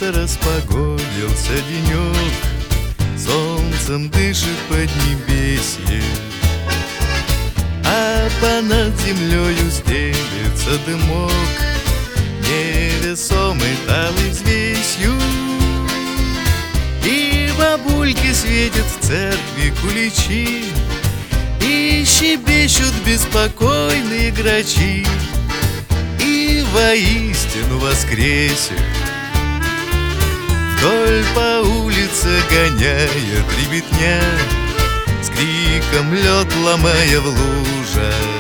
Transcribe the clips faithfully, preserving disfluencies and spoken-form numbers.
Разгулялся, распогодился денек, солнцем дышит поднебесье, а понад землею стелется дымок, невесомый талой взвесью. И бабульки светят в церкви куличи, и щебечут беспокойные грачи, и воистину воскресе вдоль по улице гоняет ребятня, с криком лед ломая в лужах,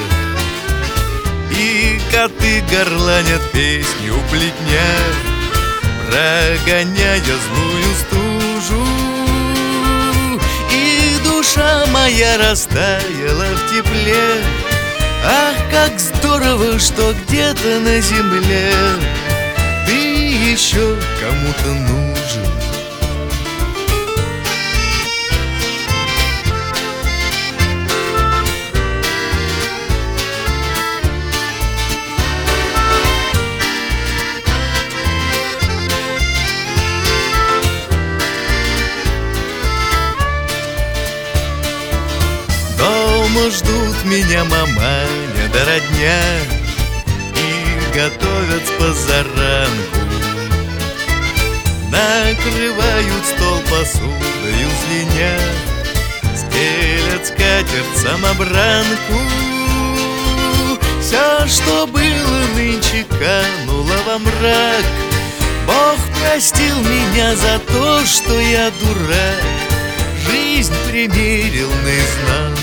и коты горланят песни у плетня, прогоняя злую стужу. И душа моя растаяла в тепле. Ах, как здорово, что где-то на земле ты еще кому-то нужен. Дома ждут меня маманя да родня и готовят с позаранку, накрывают стол посудою звеня, стелят скатерть самобранку. Все, что было нынче, кануло во мрак. Бог простил меня за то, что я дурак, жизнь примерил наизнанку.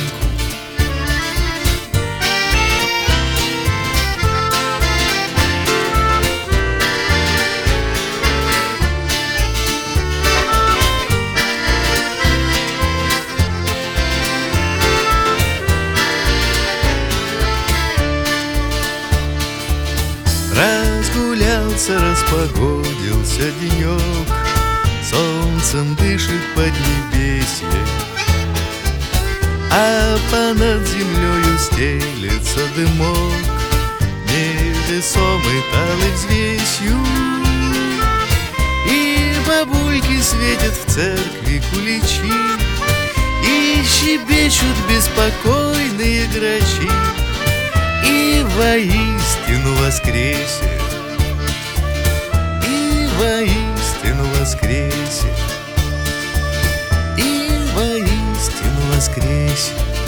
Разгулялся, распогодился денек, солнцем дышит поднебесье, а понад землею стелется дымок, невесомый талой взвесью. И бабульки светят в церкви куличи, и щебечут беспокойные грачи, и воистину воскресе, и воистину воскресе, и воистину воскресе.